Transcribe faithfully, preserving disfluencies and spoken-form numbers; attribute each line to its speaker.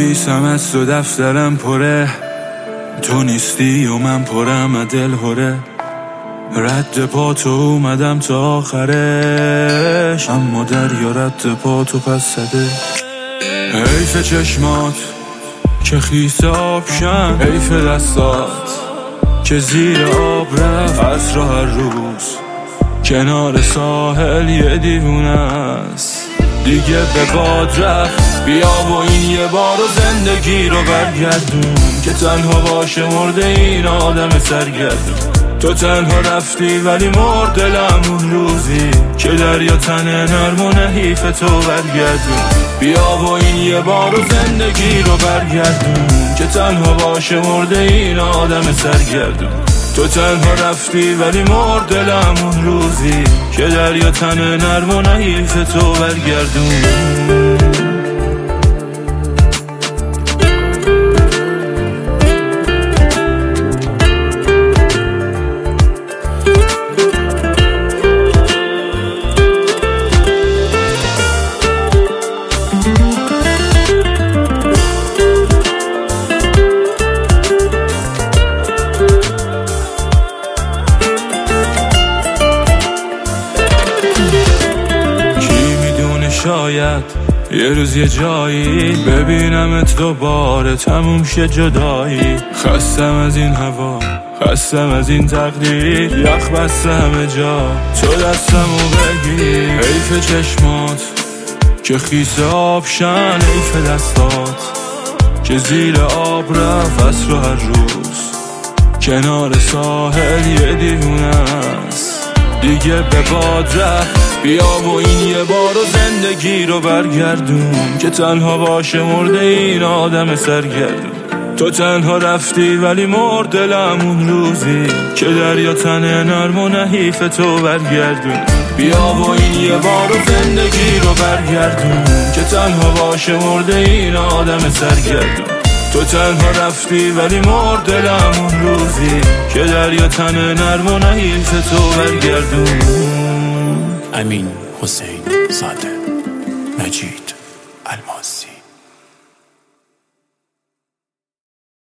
Speaker 1: نویسم از تو دفترم پره، تو نیستی و من پرم از دل هره. رد پا تو اومدم تا آخرش، اما دریا رد پا تو پس زده. حیف چشمات که خیس آبشن، حیف دستات که زیر آب رفت. از راه هر روز کنار ساحل یه دیوونه است، دیگه به باد رفت. بیا و این یه بارو زندگی رو برگردون، که تنها باشه مرده این آدم سرگردون. تو تنها رفتی ولی مرد دلم اون روزی که دریا تنه نرم و نحیف تو برگردون. بیا و این یه بارو زندگی رو برگردون، که تنها باشه مرده این آدم سرگردون. تو تنها رفتی ولی مرد دلم اون روزی که دریا تنه نرم و نحیف تو برگردون. شاید یه روز یه جایی ببینمت دوباره تموم شه جدایی. خستم از این هوا، خستم از این تقدیر، یخ بسته همه جا تو دستمو بگیر. حیف چشمات که خیس آبشن، حیف دستات که زیر آب رفت. از رو هر روز کنار ساحل یه دیوونه است، دیگه به باد رفت. بیا و این یه بارو زندگی رو برگردون، که تنها باشه مرده این آدم سرگردون. تو تنها رفتی ولی مرد دلم اون روزی که دریا تنه نرم و نحیف تو برگردون. بیا و این یه بارو زندگی رو برگردون، که تنها باشه مرده این آدم سرگردون. تو تنها رفتی ولی مرد دلم اون روزی که دریا تنه نرم و نحیف تو برگردون.
Speaker 2: امین حسین زاده، مجید الماس.